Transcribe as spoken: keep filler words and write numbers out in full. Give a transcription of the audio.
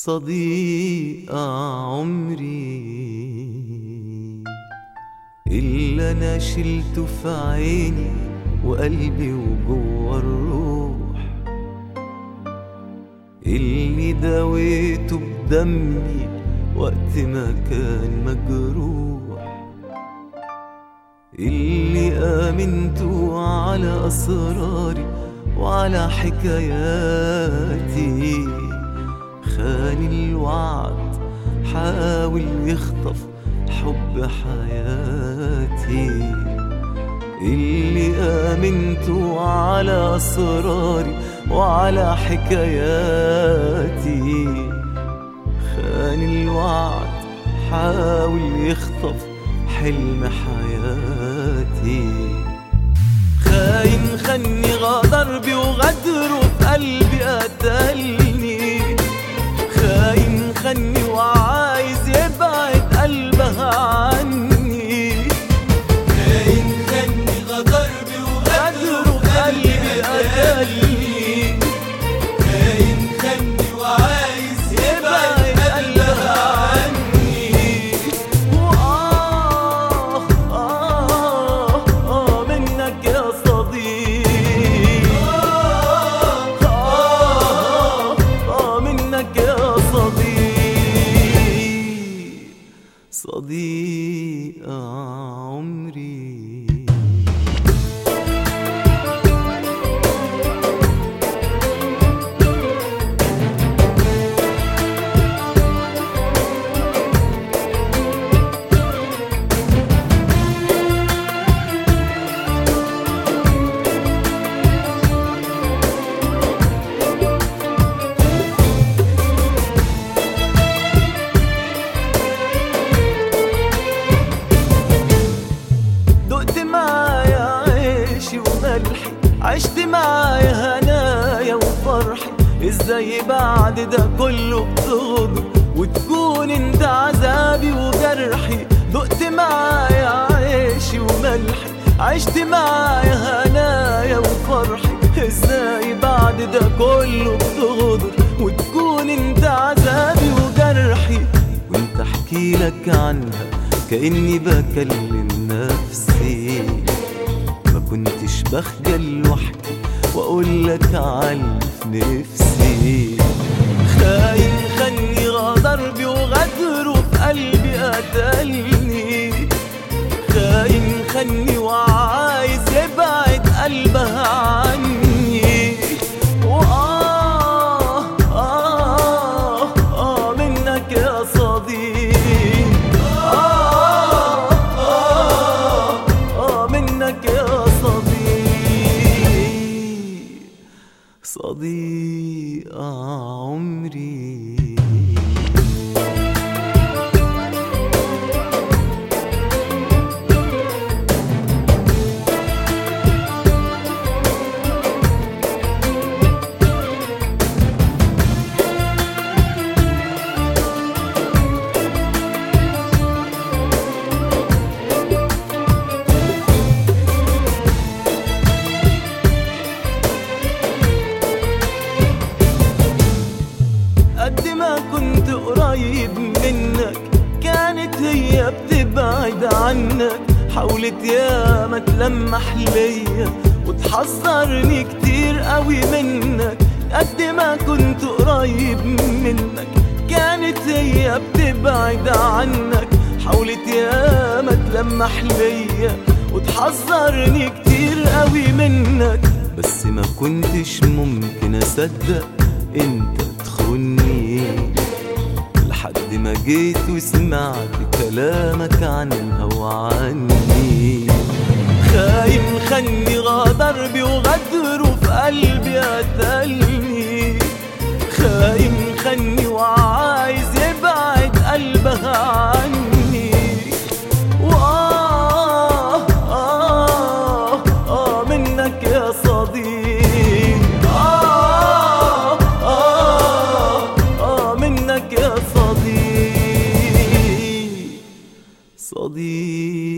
صديق عمري اللي انا شلته في عيني وقلبي وجوه الروح، اللي داويته بدمي وقت ما كان مجروح، اللي آمنته على أسراري وعلى حكاياتي، خان الوعد حاول يخطف حب حياتي، اللي آمنته على أسراري وعلى حكاياتي، خان الوعد حاول يخطف حلم حياتي، خاين خني غدر بي وغدره في قلبي قتلني، خاين خني وعايز يبعد قلبها عني، خاين خني غدر بي وغدره في قلبي قتلني، خاين خني وعايز يبعد قلبها عني، وآه آه آه منك يا صديق، آه آه منك يا صديق، صديق عمري. دقت معايا عيشي وملحي، عشت معايا هنايا وفرحي، ازاي بعد ده كله بتغدر وتكون انت عذابي وجرحي؟ دقت معايا عيشي وملحي، عشت معايا هنايا وفرحي، ازاي بعد ده كله بتغدر وتكون انت عذابي وجرحي؟ وانت احكي لك عنها كأني بكلم نفسي، ما كنتش بخجل واحكي واقول لك على نفسي، خاين خني غدر بي وغدره في قلبي قتلني، خاين خني وعايز يبعد قلبها عني، وآه آه آه منك يا صديق، آه آه آه منك يا صديق، صديق عمري. قد ما كنت قريب منك كانت هي بتبعد عنك، حاولت ياما تلمح ليا وتحذرني كتير قوي منك، قد ما كنت قريب منك كانت هي بتبعد عنك، حاولت ياما تلمح ليا وتحذرني كتير قوي منك، بس ما كنتش ممكن اصدق انت تخوني، لحد ما جيت وسمعت كلامك عنها وعني، خاين خني غدر بي وغدره في قلبي قتلني، خاين خني وعايز يبعد قلبها عني، وآه آه آه منك يا صديق، آه آه آه منك يا صديق، صديق